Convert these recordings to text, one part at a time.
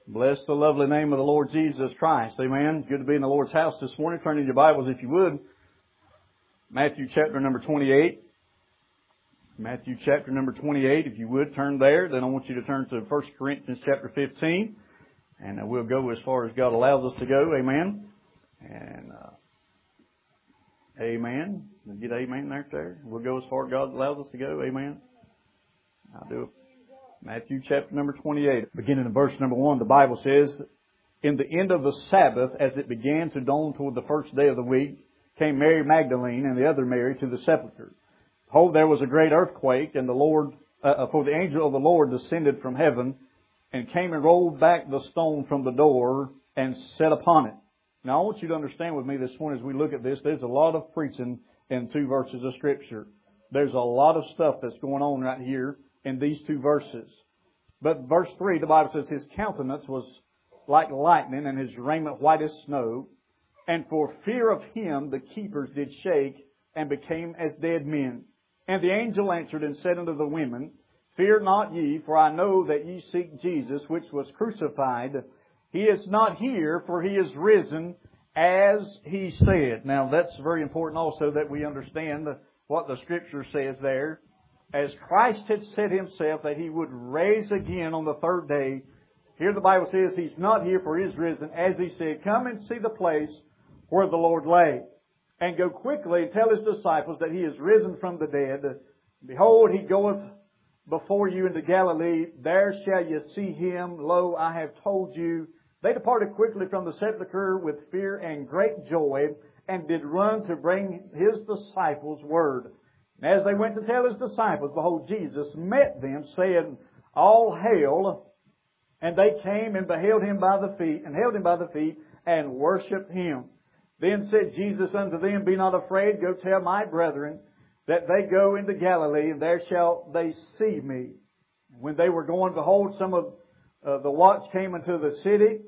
Bless the lovely name of the Lord Jesus Christ. Amen. Good to be in the Lord's house this morning. Turn in your Bibles, if you would. Matthew chapter number 28. Matthew chapter number 28, if you would, turn there. Then I want you to turn to 1 Corinthians chapter 15. And we'll go as far as God allows us to go. Amen. And, amen. Get amen there. We'll go as far as God allows us to go. Amen. I'll do it. Matthew chapter number 28, beginning in verse number 1, the Bible says, "In the end of the Sabbath, as it began to dawn toward the first day of the week, came Mary Magdalene and the other Mary to the sepulchre. Behold, there was a great earthquake, and for the angel of the Lord descended from heaven, and came and rolled back the stone from the door, and sat upon it." Now I want you to understand with me this morning as we look at this, there's a lot of preaching in 2 verses of Scripture. There's a lot of stuff that's going on right here in these 2 verses. But verse 3, the Bible says, "His countenance was like lightning, and his raiment white as snow. And for fear of him the keepers did shake, and became as dead men. And the angel answered and said unto the women, Fear not ye, for I know that ye seek Jesus, which was crucified. He is not here, for he is risen, as he said." Now that's very important also that we understand what the Scripture says there. As Christ had said Himself that He would raise again on the 3rd day, here the Bible says He's not here, for He is risen, as He said. "Come and see the place where the Lord lay, and go quickly and tell His disciples that He is risen from the dead. Behold, He goeth before you into Galilee. There shall you see Him. Lo, I have told you." They departed quickly from the sepulchre with fear and great joy, and did run to bring His disciples word. And as they went to tell His disciples, behold, Jesus met them, saying, "All hail." And they came and beheld Him by the feet, and held Him by the feet, and worshipped Him. Then said Jesus unto them, "Be not afraid, go tell my brethren that they go into Galilee, and there shall they see me." When they were going, behold, some of the watch came into the city,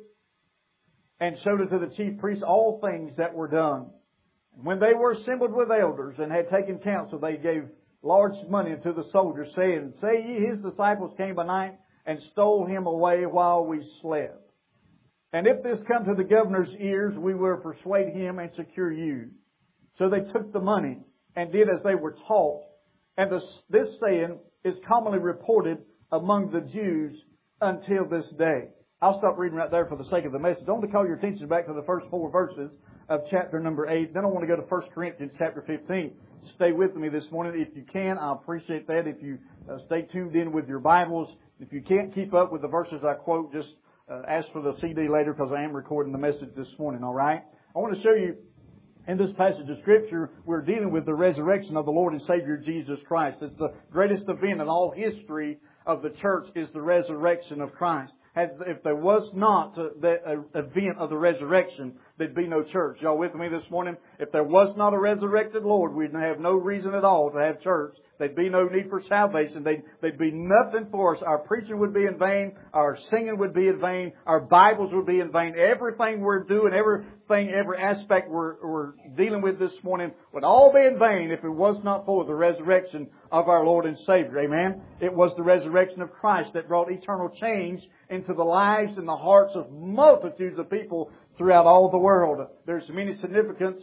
and showed unto the chief priests all things that were done. When they were assembled with elders and had taken counsel, they gave large money unto the soldiers, saying, "Say ye, His disciples came by night and stole Him away while we slept. And if this come to the governor's ears, we will persuade him and secure you." So they took the money and did as they were taught. And this saying is commonly reported among the Jews until this day. I'll stop reading right there for the sake of the message. I want to call your attention back to the first 4 verses of chapter number 8. Then I want to go to 1 Corinthians chapter 15. Stay with me this morning. If you can, I appreciate that. If you stay tuned in with your Bibles. If you can't keep up with the verses I quote, just ask for the CD later, because I am recording the message this morning, all right? I want to show you in this passage of Scripture, we're dealing with the resurrection of the Lord and Savior Jesus Christ. It's the greatest event in all history of the church, is the resurrection of Christ. If there was not the event of the resurrection, there'd be no church. Y'all with me this morning? If there was not a resurrected Lord, we'd have no reason at all to have church. There'd be no need for salvation. There'd be nothing for us. Our preaching would be in vain. Our singing would be in vain. Our Bibles would be in vain. Everything we're doing, every aspect we're dealing with this morning would all be in vain if it was not for the resurrection of our Lord and Savior. Amen? It was the resurrection of Christ that brought eternal change into the lives and the hearts of multitudes of people throughout all the world. There's many significant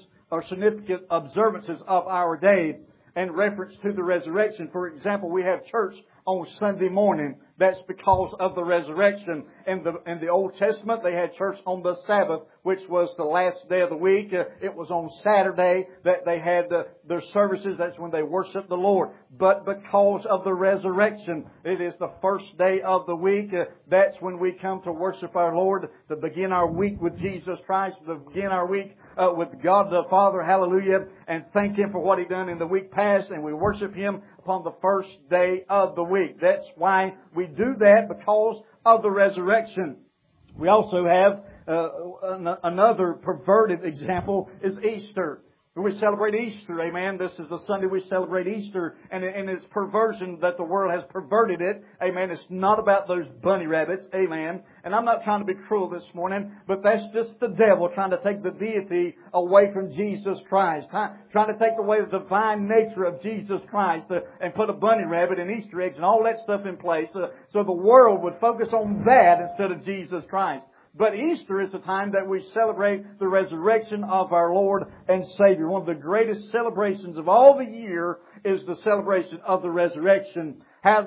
observances of our day in reference to the resurrection. For example, we have church on Sunday morning. That's because of the resurrection. In the Old Testament, they had church on the Sabbath, which was the last day of the week. It was on Saturday that they had their services. That's when they worshiped the Lord. But because of the resurrection, it is the first day of the week. That's when we come to worship our Lord, to begin our week with Jesus Christ, to begin our week with God the Father, hallelujah, and thank Him for what He done in the week past, and we worship Him upon the first day of the week. That's why we do that, because of the resurrection. We also have another perverted example is Easter. We celebrate Easter, amen. This is the Sunday we celebrate Easter, and it's perversion that the world has perverted it, amen. It's not about those bunny rabbits, amen. And I'm not trying to be cruel this morning, but that's just the devil trying to take the deity away from Jesus Christ, trying to take away the divine nature of Jesus Christ and put a bunny rabbit and Easter eggs and all that stuff in place so the world would focus on that instead of Jesus Christ. But Easter is the time that we celebrate the resurrection of our Lord and Savior. One of the greatest celebrations of all the year is the celebration of the resurrection.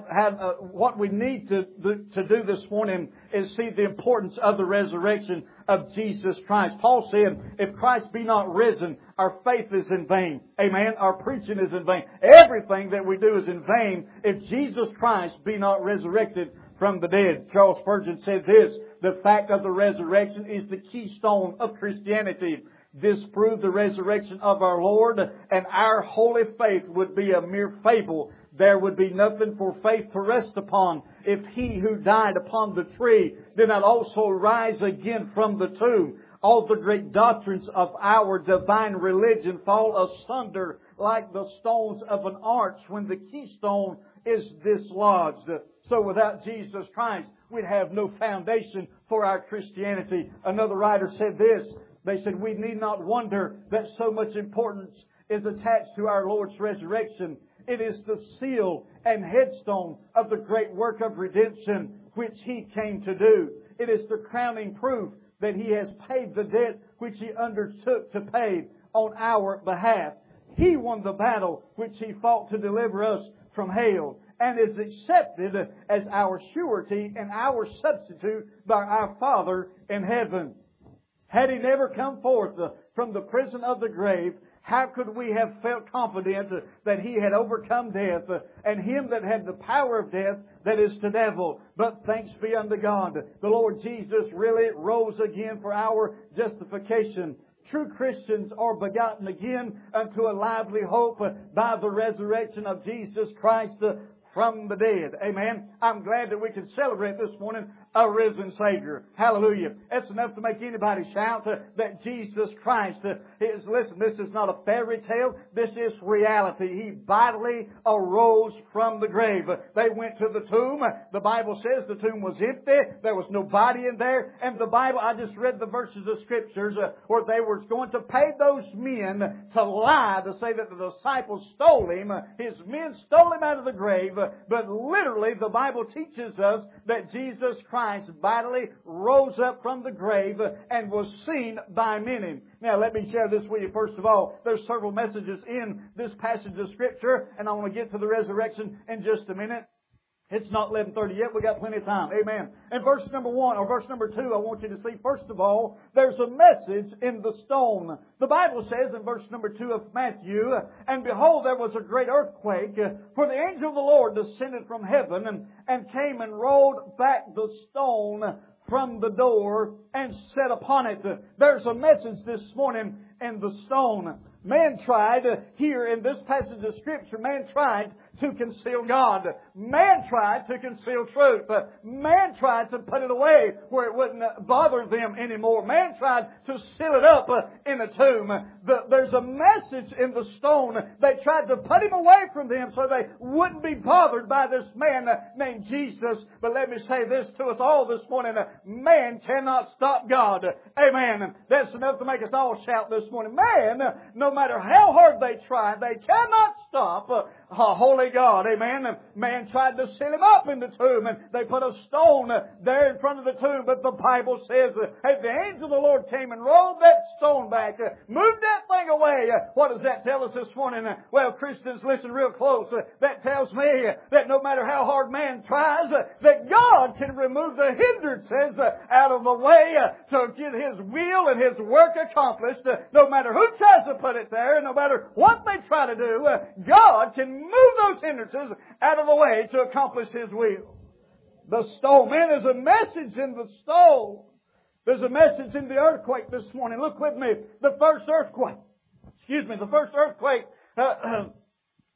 What we need to do this morning is see the importance of the resurrection of Jesus Christ. Paul said, if Christ be not risen, our faith is in vain. Amen. Our preaching is in vain. Everything that we do is in vain if Jesus Christ be not resurrected from the dead. Charles Spurgeon said this, the fact of the resurrection is the keystone of Christianity. This proved the resurrection of our Lord, and our holy faith would be a mere fable. There would be nothing for faith to rest upon if He who died upon the tree did not also rise again from the tomb. All the great doctrines of our divine religion fall asunder like the stones of an arch when the keystone is dislodged. So without Jesus Christ, we'd have no foundation for our Christianity. Another writer said this. They said, we need not wonder that so much importance is attached to our Lord's resurrection. It is the seal and headstone of the great work of redemption which He came to do. It is the crowning proof that He has paid the debt which He undertook to pay on our behalf. He won the battle which He fought to deliver us from hell, and is accepted as our surety and our substitute by our Father in heaven. Had He never come forth from the prison of the grave, how could we have felt confident that He had overcome death and Him that had the power of death, that is the devil? But thanks be unto God, the Lord Jesus really rose again for our justification. True Christians are begotten again unto a lively hope by the resurrection of Jesus Christ from the dead. Amen. I'm glad that we can celebrate this morning a risen Savior. Hallelujah. That's enough to make anybody shout that Jesus Christ is, listen, this is not a fairy tale. This is reality. He vitally arose from the grave. They went to the tomb. The Bible says the tomb was empty. There was no body in there. And the Bible, I just read the verses of Scriptures where they were going to pay those men to lie, to say that the disciples stole Him. His men stole Him out of the grave. But literally, the Bible teaches us that Jesus Christ vitally rose up from the grave and was seen by many. Now, let me share this with you. First of all, there's several messages in this passage of Scripture, and I want to get to the resurrection in just a minute. It's not 11:30 yet. We got plenty of time. Amen. In verse number 1 or verse number 2, I want you to see, first of all, there's a message in the stone. The Bible says in verse number 2 of Matthew, and behold, there was a great earthquake, for the angel of the Lord descended from heaven and came and rolled back the stone from the door and sat upon it. There's a message this morning in the stone. Man tried, here in this passage of Scripture, man tried to conceal God. Man tried to conceal truth. Man tried to put it away where it wouldn't bother them anymore. Man tried to seal it up in a tomb. There's a message in the stone. They tried to put Him away from them so they wouldn't be bothered by this man named Jesus. But let me say this to us all this morning. Man cannot stop God. Amen. That's enough to make us all shout this morning. Man, no matter how hard they try, they cannot stop holy God. Amen. Man tried to seal Him up in the tomb, and they put a stone there in front of the tomb. But the Bible says, as the angel of the Lord came and rolled that stone back, moved that thing away. What does that tell us this morning? Well, Christians, listen real close. That tells me that no matter how hard man tries, that God can remove the hindrances out of the way to get His will and His work accomplished. No matter who tries to put it there, no matter what they try to do, God can move those hindrances out of the way to accomplish His will. The stone. Man, there's a message in the stone. There's a message in the earthquake this morning. Look with me. The first earthquake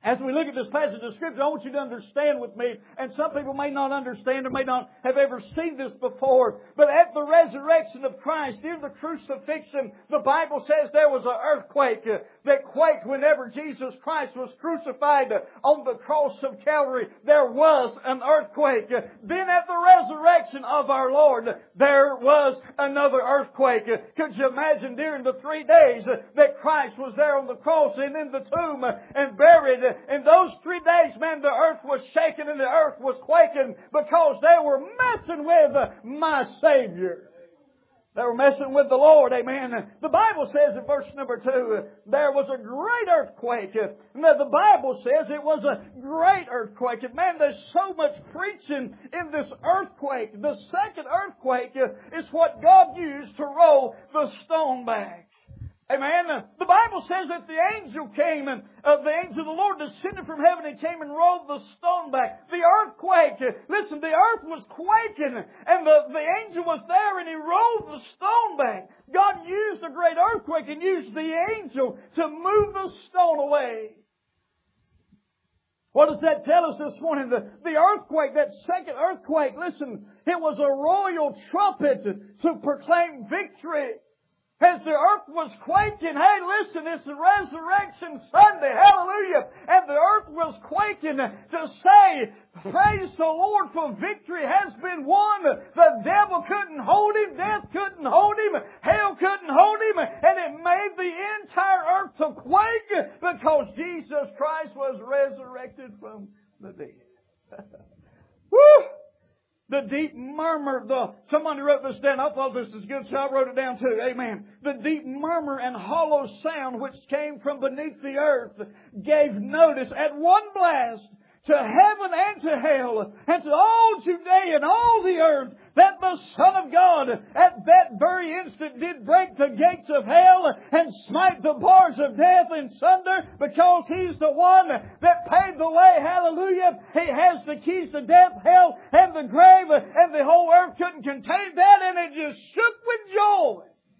As we look at this passage of Scripture, I want you to understand with me, and some people may not understand or may not have ever seen this before, but at the resurrection of Christ, in the crucifixion, the Bible says there was an earthquake that quaked whenever Jesus Christ was crucified on the cross of Calvary. There was an earthquake. Then at the resurrection of our Lord, there was another earthquake. Could you imagine during the 3 days that Christ was there on the cross and in the tomb and buried? In those 3 days, man, the earth was shaking and the earth was quaking because they were messing with my Savior. They were messing with the Lord, amen. The Bible says in verse number 2, there was a great earthquake. Now, the Bible says it was a great earthquake. And man, there's so much preaching in this earthquake. The second earthquake is what God used to roll the stone back. Amen. The Bible says that the angel came and the angel of the Lord descended from heaven and came and rolled the stone back. The earthquake. Listen, the earth was quaking and the angel was there and he rolled the stone back. God used a great earthquake and used the angel to move the stone away. What does that tell us this morning? The earthquake, that second earthquake, listen, it was a royal trumpet to proclaim victory. As the earth was quaking, hey, listen, it's Resurrection Sunday, hallelujah, and the earth was quaking to say, praise the Lord, for victory has been won. The devil couldn't hold him, death couldn't hold him, hell couldn't hold him, and it made the entire earth to quake because Jesus Christ was resurrected from the dead. Woo! The deep murmur, somebody wrote this down. I thought this was good, so I wrote it down too. Amen. The deep murmur and hollow sound which came from beneath the earth gave notice at one blast to heaven and to hell and to all Judea and all the earth that the Son of God at that very instant did break the gates of hell and smite the bars of death in sunder, because He's the one that paved the way. Hallelujah. He has the keys to death, hell, and the grave, and the whole earth couldn't contain that, and it just shook with joy.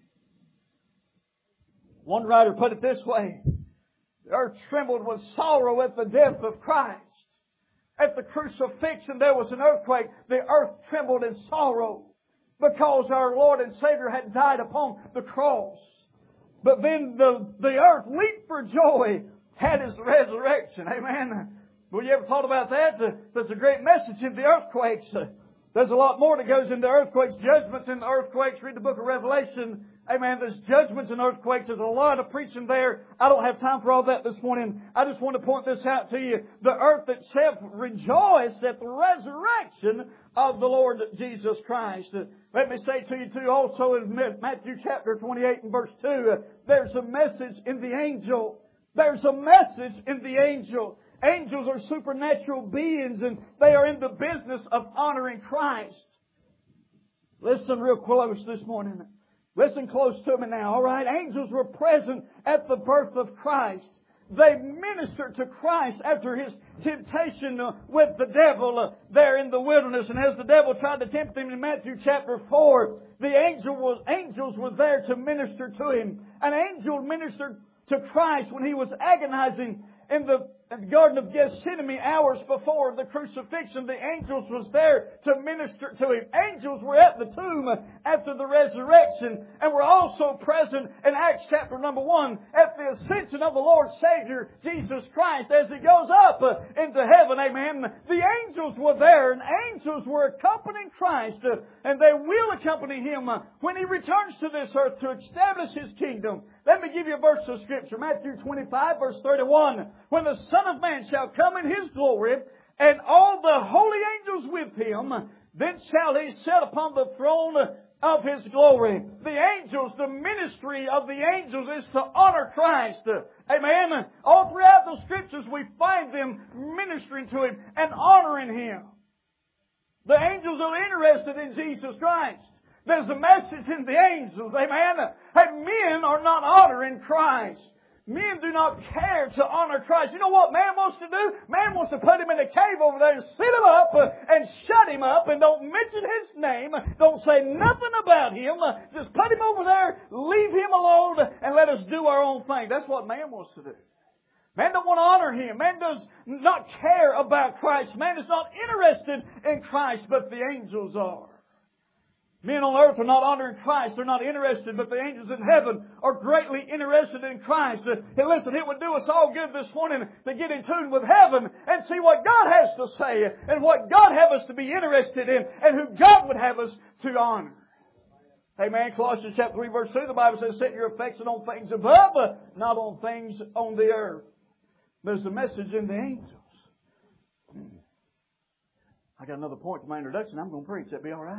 One writer put it this way: the earth trembled with sorrow at the death of Christ. At the crucifixion there was an earthquake. The earth trembled in sorrow because our Lord and Savior had died upon the cross. But then the earth leaped for joy at His resurrection. Amen. Well, you ever thought about that? There's a great message in the earthquakes. There's a lot more that goes into earthquakes, judgments in the earthquakes. Read the book of Revelation. Amen. There's judgments and earthquakes. There's a lot of preaching there. I don't have time for all that this morning. I just want to point this out to you. The earth itself rejoiced at the resurrection of the Lord Jesus Christ. Let me say to you too, also in Matthew chapter 28 and verse 2, there's a message in the angel. There's a message in the angel. Angels are supernatural beings and they are in the business of honoring Christ. Listen real close this morning. Listen close to me now, alright? Angels were present at the birth of Christ. They ministered to Christ after His temptation with the devil there in the wilderness. And as the devil tried to tempt Him in Matthew chapter 4, the angels were there to minister to Him. An angel ministered to Christ when He was agonizing in the Garden of Gethsemane hours before the crucifixion. The angels was there to minister to Him. Angels were at the tomb after the resurrection and were also present in Acts chapter number 1 at the ascension of the Lord Savior Jesus Christ as He goes up into heaven. Amen. The angels were there and angels were accompanying Christ and they will accompany Him when He returns to this earth to establish His kingdom. Let me give you a verse of Scripture. Matthew 25 verse 31. When the Son of Man shall come in His glory, and all the holy angels with Him, then shall He sit upon the throne of His glory. The angels, the ministry of the angels is to honor Christ. Amen. All throughout the Scriptures we find them ministering to Him and honoring Him. The angels are interested in Jesus Christ. There's a message in the angels. Amen. And men are not honoring Christ. Men do not care to honor Christ. You know what man wants to do? Man wants to put Him in a cave over there and sit Him up and shut Him up and don't mention His name. Don't say nothing about Him. Just put Him over there, leave Him alone, and let us do our own thing. That's what man wants to do. Man don't want to honor Him. Man does not care about Christ. Man is not interested in Christ, but the angels are. Men on earth are not honoring Christ. They're not interested, but the angels in heaven are greatly interested in Christ. And listen, it would do us all good this morning to get in tune with heaven and see what God has to say and what God has us to be interested in and who God would have us to honor. Amen. Colossians chapter 3 verse 2, the Bible says, set your affection on things above, not on things on the earth. There's a message in the angels. I got another point to my introduction. I'm going to preach. That'd be all right.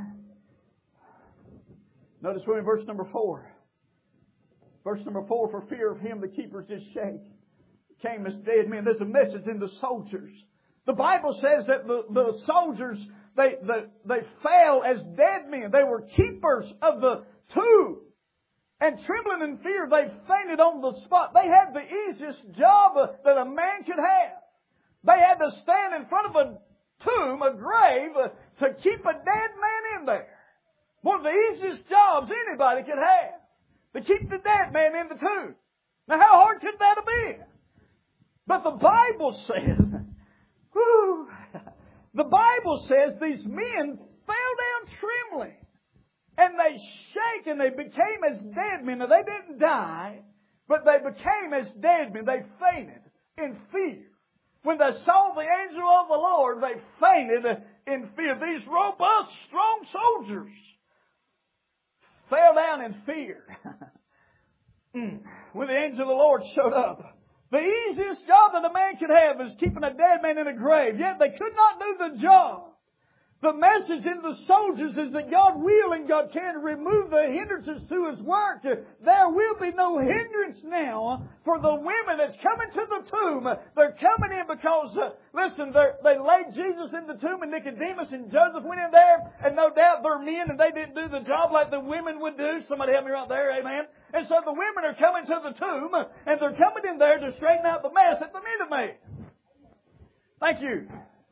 Notice with me verse number 4. Verse number 4, for fear of him the keepers did shake. Came as dead men. There's a message in the soldiers. The Bible says that the soldiers, they fell as dead men. They were keepers of the tomb. And trembling in fear, they fainted on the spot. They had the easiest job that a man could have. They had to stand in front of a tomb, a grave, to keep a dead man in there. One of the easiest jobs anybody could have. To keep the dead man in the tomb. Now how hard could that have been? But the Bible says, the Bible says these men fell down trembling. And they shake and they became as dead men. Now they didn't die, but they became as dead men. They fainted in fear. When they saw the angel of the Lord, they fainted in fear. These robust, strong soldiers fell down in fear. When the angel of the Lord showed up, the easiest job that a man could have is keeping a dead man in a grave. Yet they could not do the job. The message in the soldiers is that God will and God can remove the hindrances to His work. There will be no hindrance now for the women that's coming to the tomb. They're coming in because, listen, they laid Jesus in the tomb and Nicodemus and Joseph went in there, and no doubt they're men and they didn't do the job like the women would do. Somebody help me right there, amen. And so the women are coming to the tomb and they're coming in there to straighten out the mess that the men have made. Thank you.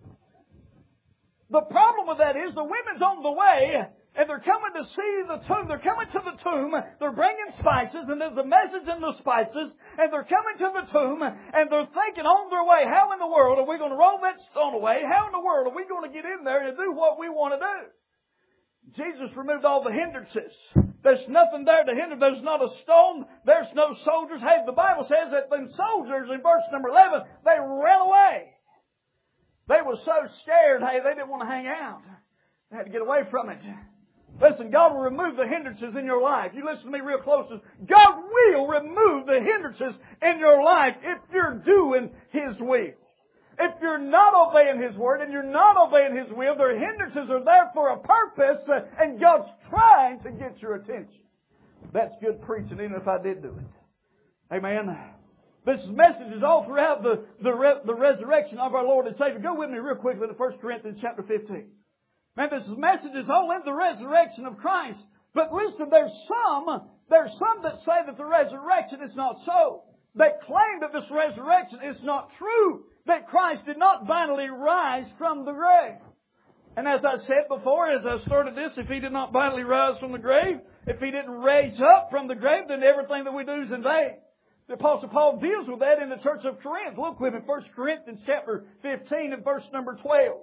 The problem with that is the women's on the way and they're coming to see the tomb. They're coming to the tomb. They're bringing spices and there's a message in the spices and they're coming to the tomb and they're thinking on their way, how in the world are we going to roll that stone away? How in the world are we going to get in there and do what we want to do? Jesus removed all the hindrances. There's nothing there to hinder. There's not a stone. There's no soldiers. Hey, the Bible says that them soldiers in verse number 11, they ran away. They were so scared, hey, they didn't want to hang out. They had to get away from it. Listen, God will remove the hindrances in your life. You listen to me real close. God will remove the hindrances in your life if you're doing His will. If you're not obeying His word and you're not obeying His will, their hindrances are there for a purpose and God's trying to get your attention. That's good preaching, even if I did do it. Amen. This message is all throughout the resurrection of our Lord and Savior. Go with me real quickly to 1 Corinthians chapter 15. Man, this message is all in the resurrection of Christ. But listen, there's some that say that the resurrection is not so. They claim that this resurrection is not true. That Christ did not finally rise from the grave. And as I said before, as I started this, if He did not finally rise from the grave, if He didn't raise up from the grave, then everything that we do is in vain. The Apostle Paul deals with that in the church of Corinth. Look with me, 1 Corinthians chapter 15 and verse number 12.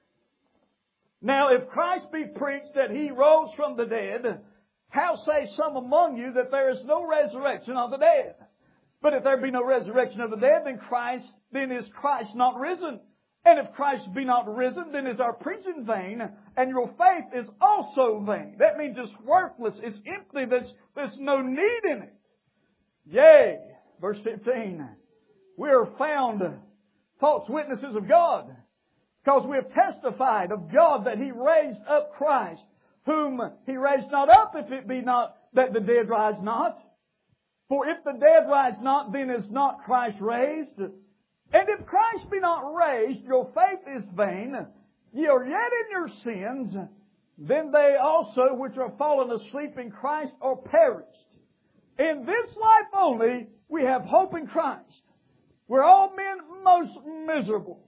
Now, if Christ be preached that He rose from the dead, how say some among you that there is no resurrection of the dead? But if there be no resurrection of the dead, then is Christ not risen? And if Christ be not risen, then is our preaching vain, and your faith is also vain. That means it's worthless, it's empty, there's no need in it. Yea, verse 15, we are found false witnesses of God, because we have testified of God that He raised up Christ, whom He raised not up, if it be not that the dead rise not. For if the dead rise not, then is not Christ raised. And if Christ be not raised, your faith is vain. Ye are yet in your sins. Then they also which are fallen asleep in Christ are perished. In this life only we have hope in Christ. We're all men most miserable.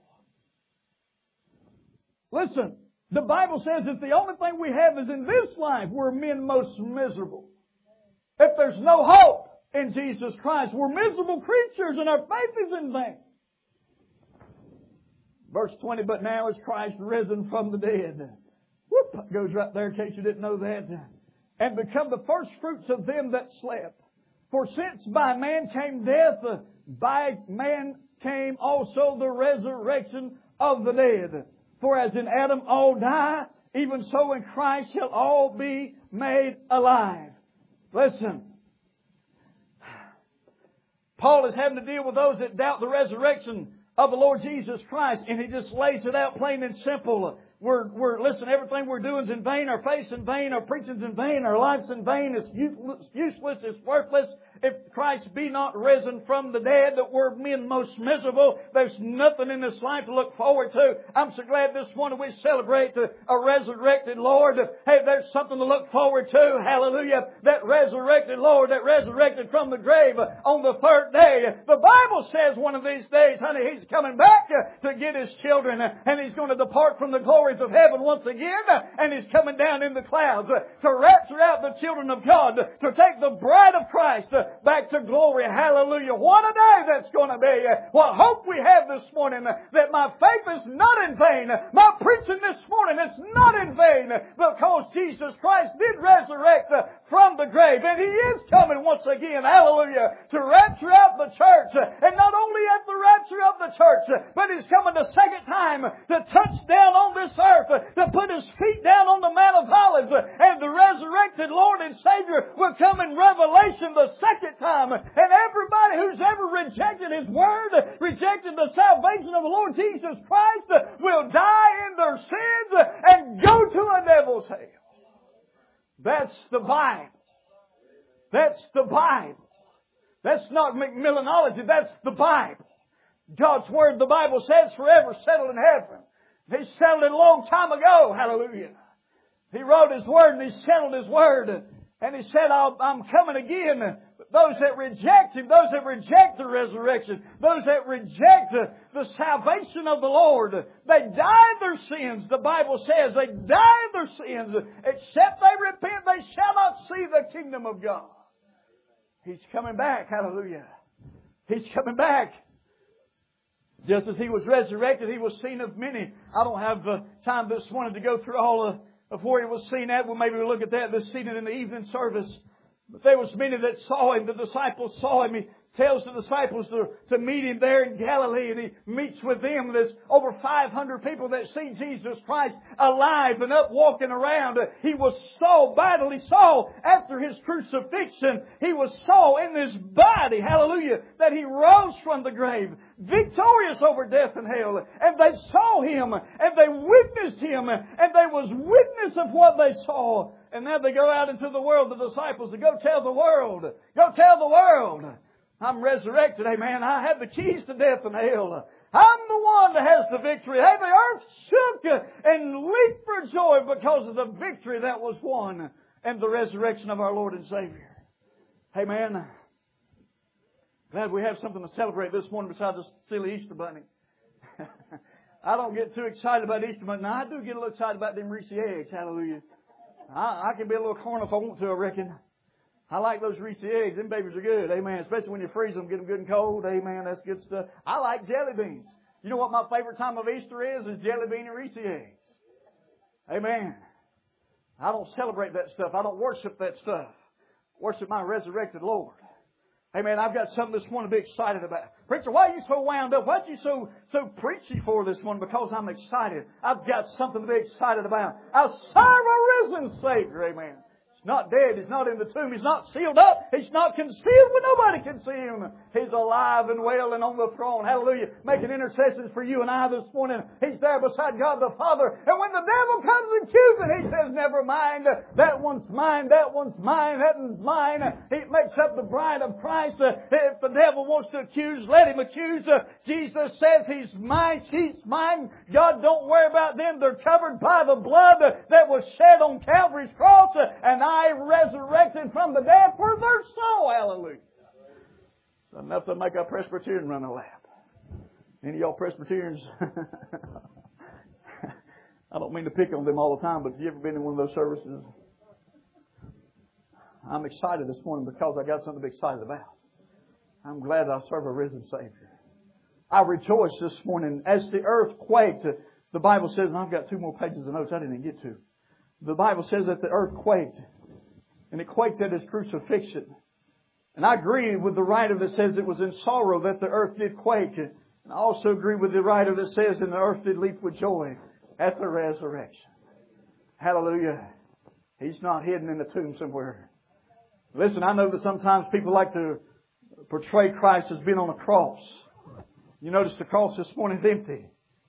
Listen, the Bible says that the only thing we have is in this life we're men most miserable. If there's no hope, in Jesus Christ. We're miserable creatures and our faith is in vain. Verse 20, but now is Christ risen from the dead. Whoop, goes right there in case you didn't know that. And become the first fruits of them that slept. For since by man came death, by man came also the resurrection of the dead. For as in Adam all die, even so in Christ shall all be made alive. Listen. Paul is having to deal with those that doubt the resurrection of the Lord Jesus Christ, and he just lays it out plain and simple. Listen, everything we're doing is in vain, our faith's in vain, our preaching's in vain, our life's in vain, it's useless, it's worthless. If Christ be not risen from the dead, that we're men most miserable. There's nothing in this life to look forward to. I'm so glad this morning we celebrate a resurrected Lord. Hey, there's something to look forward to. Hallelujah. That resurrected Lord, that resurrected from the grave on the third day. The Bible says one of these days, honey, He's coming back to get His children, and He's going to depart from the glories of heaven once again, and He's coming down in the clouds to rapture out the children of God, to take the bride of Christ back to glory. Hallelujah. What a day that's going to be. What hope we have this morning that my faith is not in vain. My preaching this morning is not in vain because Jesus Christ did resurrect from the grave, and He is coming once again. Hallelujah. To rapture out the church. And not only at the rapture of the church, but He's coming the second time to touch down on this earth, to put His feet down on the Mount of Olives, and the resurrected Lord and Savior will come in Revelation the second time. And everybody who's ever rejected His Word, rejected the salvation of the Lord Jesus Christ, will die in their sins and go to a devil's hell. That's the Bible. That's the Bible. That's not Macmillanology. That's the Bible. God's Word, the Bible says, forever settled in heaven. He settled it a long time ago. Hallelujah. He wrote His Word and He settled His Word. And He said, I'm coming again. But those that reject Him, those that reject the resurrection, those that reject the salvation of the Lord, they die in their sins. The Bible says they die in their sins. Except they repent, they shall not see the kingdom of God. He's coming back. Hallelujah. He's coming back. Just as He was resurrected, He was seen of many. I don't have time this morning to go through all of where He was seen at. Well, maybe we'll look at that this evening in the evening service. But there was many that saw Him. The disciples saw Him. He tells the disciples to meet Him there in Galilee, and He meets with them. There's over 500 people that see Jesus Christ alive and up walking around. He was so badly saw after His crucifixion. He was so in His body, hallelujah, that He rose from the grave, victorious over death and hell. And they saw Him, and they witnessed Him, and they was witness of what they saw. And now they go out into the world, the disciples, to go tell the world. Go tell the world. I'm resurrected, amen. I have the keys to death and hell. I'm the one that has the victory. Hey, the earth shook and leaped for joy because of the victory that was won and the resurrection of our Lord and Savior. Amen. Glad we have something to celebrate this morning besides this silly Easter bunny. I don't get too excited about Easter bunny. Now, I do get a little excited about them Reese eggs. Hallelujah. I can be a little corny if I want to, I reckon. I like those Reese eggs. Them babies are good. Amen. Especially when you freeze them, get them good and cold. Amen. That's good stuff. I like jelly beans. You know what my favorite time of Easter is jelly bean and Reese eggs. Amen. I don't celebrate that stuff. I don't worship that stuff. Worship my resurrected Lord. Amen. I've got something this morning to be excited about. Preacher, why are you so wound up? Why are you so preachy for this morning? Because I'm excited. I've got something to be excited about. I serve a risen Savior. Amen. He's not dead. He's not in the tomb. He's not sealed up. He's not concealed where nobody can see Him. He's alive and well and on the throne. Hallelujah. Making intercessions for you and I this morning. He's there beside God the Father. And when the devil comes accusing, He says, never mind. That one's mine. That one's mine. That one's mine. He makes up the bride of Christ. If the devil wants to accuse, let him accuse. Jesus says He's mine. She's mine. God, don't worry about them. They're covered by the blood that was shed on Calvary's cross. And I resurrected from the dead for their soul. Hallelujah. So enough to make a Presbyterian run a lap. Any of y'all Presbyterians? I don't mean to pick on them all the time, but have you ever been in one of those services? I'm excited this morning because I got something to be excited about. I'm glad I serve a risen Savior. I rejoice this morning as the earth quaked. The Bible says, and I've got 2 more pages of notes I didn't get to. The Bible says that the earth quaked. And it quaked at His crucifixion. And I agree with the writer that says it was in sorrow that the earth did quake. And I also agree with the writer that says, and the earth did leap with joy at the resurrection. Hallelujah. He's not hidden in the tomb somewhere. Listen, I know that sometimes people like to portray Christ as being on a cross. You notice the cross this morning is empty.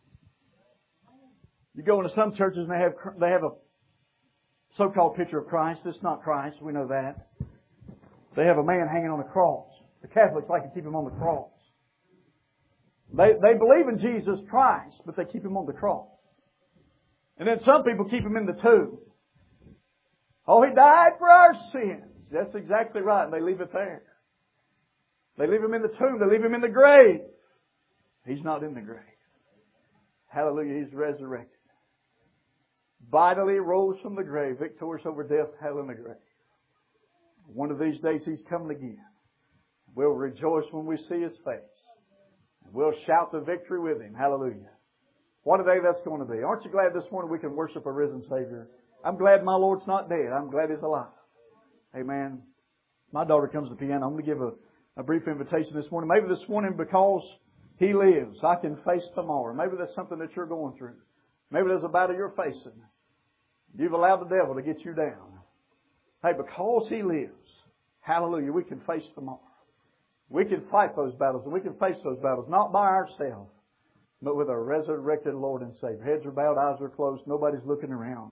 You go into some churches and they have a so-called picture of Christ. It's not Christ. We know that. They have a man hanging on a cross. The Catholics like to keep him on the cross. They believe in Jesus Christ, but they keep Him on the cross. And then some people keep Him in the tomb. Oh, He died for our sins. That's exactly right. And they leave it there. They leave Him in the tomb. They leave Him in the grave. He's not in the grave. Hallelujah. He's resurrected. Vitally rose from the grave, victorious over death, hell, and the grave. One of these days He's coming again. We'll rejoice when we see His face. We'll shout the victory with Him. Hallelujah. What a day that's going to be. Aren't you glad this morning we can worship a risen Savior? I'm glad my Lord's not dead. I'm glad He's alive. Amen. My daughter comes to the piano. I'm going to give a brief invitation this morning. Maybe this morning because He lives, I can face tomorrow. Maybe that's something that you're going through. Maybe there's a battle you're facing. You've allowed the devil to get you down. Hey, because He lives, hallelujah, we can face tomorrow. We can fight those battles and we can face those battles, not by ourselves, but with a resurrected Lord and Savior. Heads are bowed, eyes are closed, nobody's looking around.